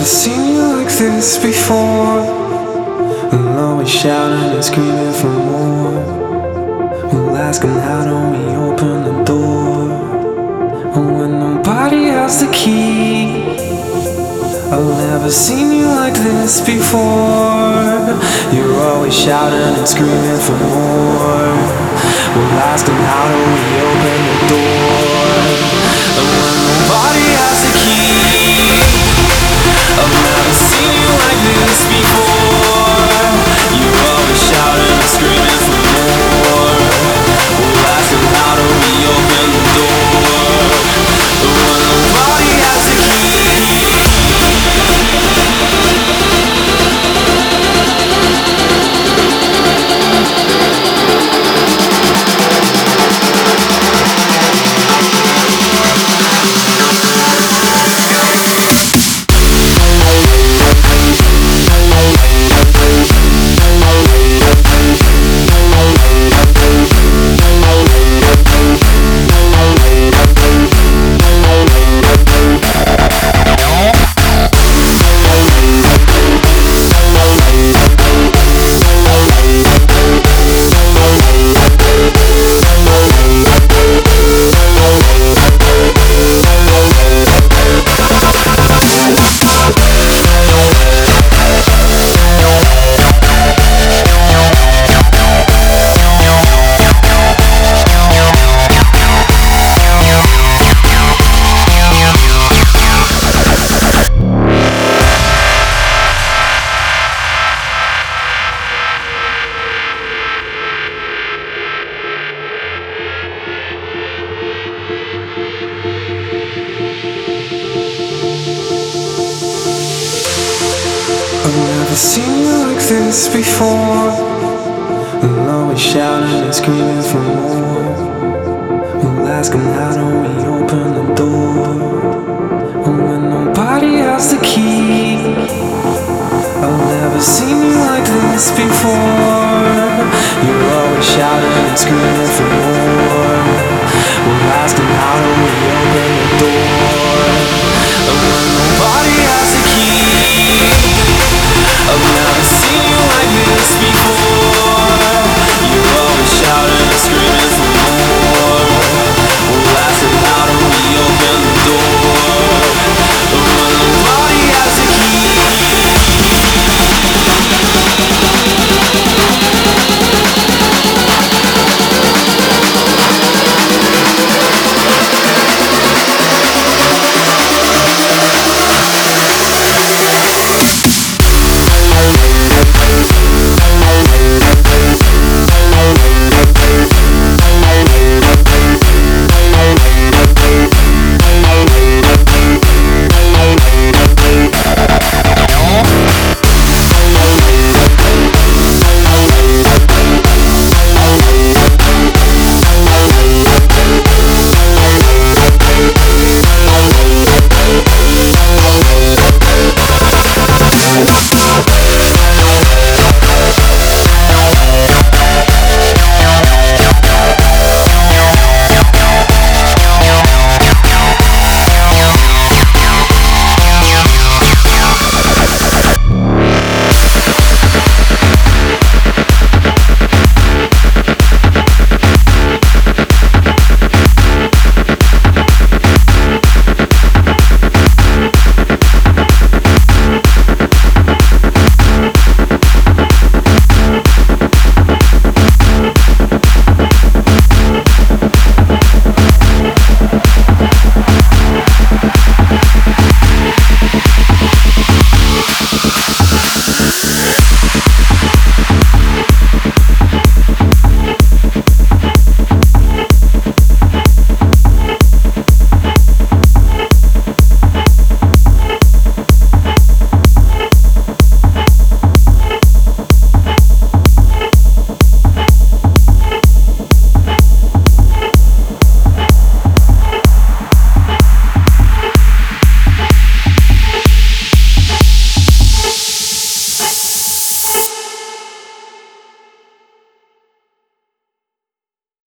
seen you like this before. We'll always shouting and screaming for more. We'll asking how do we open the door when nobody has the key. I've never seen you like this before. You're always shouting and screaming for more. We'll ask them how do we open the door when nobody has the key. I've never seen you like this before. You're always shouting and screaming for more. We'll ask them how do we open the door when nobody has the key. I've never seen you like this before. We'll always shouting and screaming for more. We'll ask them how do we open the door when nobody has the key. I've never seen you like this before. You're always shouting and screaming for more. We'll ask them how do we open the